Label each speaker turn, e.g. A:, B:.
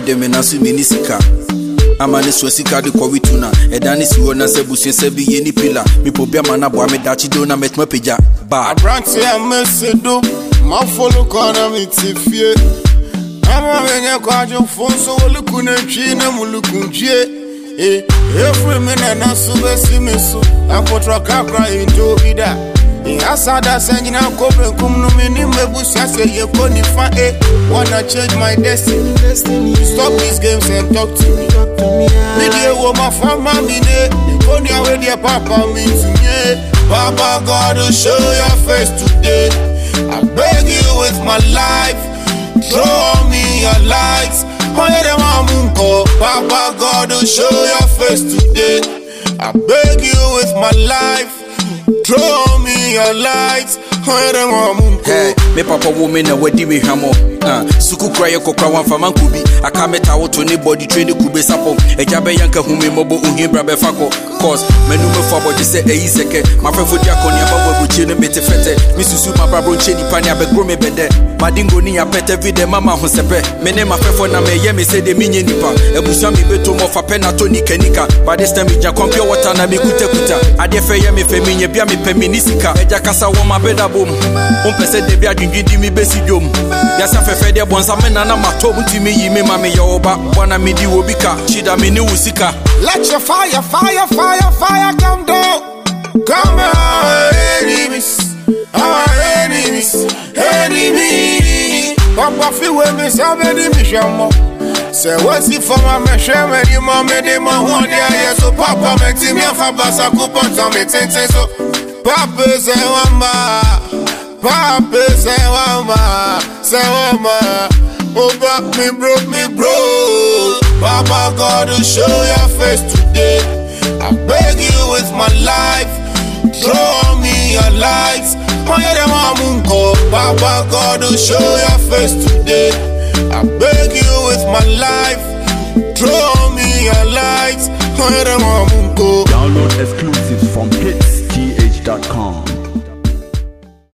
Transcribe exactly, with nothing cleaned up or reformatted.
A: de me na so minisika amane so sika de ko wituna edane si wo na sebusu sebi ye ni pila mi pobia mana bo amedachi do na metma peja ba
B: abranti amesedo ma follow corner mi tifie ama wenye kwa jo fonso woluku na twi na mulukunjie eh every minute na so besi meso akotra kakra into bida Asada sengina kope kumnu mini mebusi ase ye koni fa eh wanna change my destiny stop these games and talk to me Media woman from my mine koni awe dia papa means me Papa God to show your face today I beg you with my life show me your lights Papa God to show your face today I beg you with my life Draw me your lights,
A: hey, me papa woman na wedi me hwamo. Ah, suku cry kokra wan fama kubi. Aka meta wo to ne body train kube sapo. Eja be yanka hu me mobo uhibra be fako. Cause menu me for body say eyi seke. Ma fefo dia konia babo buchi ne mete fete. Mi susu ma bra bronche ni pani abegro me bede. Madingo ni apete vide mama ho sepe. Me ne ma fefo na me ye me say de minye nipa. Ebusa mi beto mo fa pena to ni kenika. By this time me ja compare water na me kuta kuta. Ade fe ye me fe minye bia me pe minisika. Eja kasa wo ma beda bom. On pese de bia dwindwi di mi besi dom. Ya sa fefe de bonsa me na na mato ntimi yi me ma me ye oba. Bwana me di obika. Chida me ni usika.
B: Let your fire, fire, fire, fire come down. Come on, enemies. Our enemies, enemies. Papa feel when me say me shamo. Say what's it for my meshem and you mama de my one day so papa me ti me fa basa coupon to me ten ten so Papa say wamba Papa say wamba say wamba oh back me broke me bro Papa God to show your face today I beg you with my life show me your lights Papa God to show your face today I beg you with my life draw me your lights
C: Download exclusives from hits t h dot com.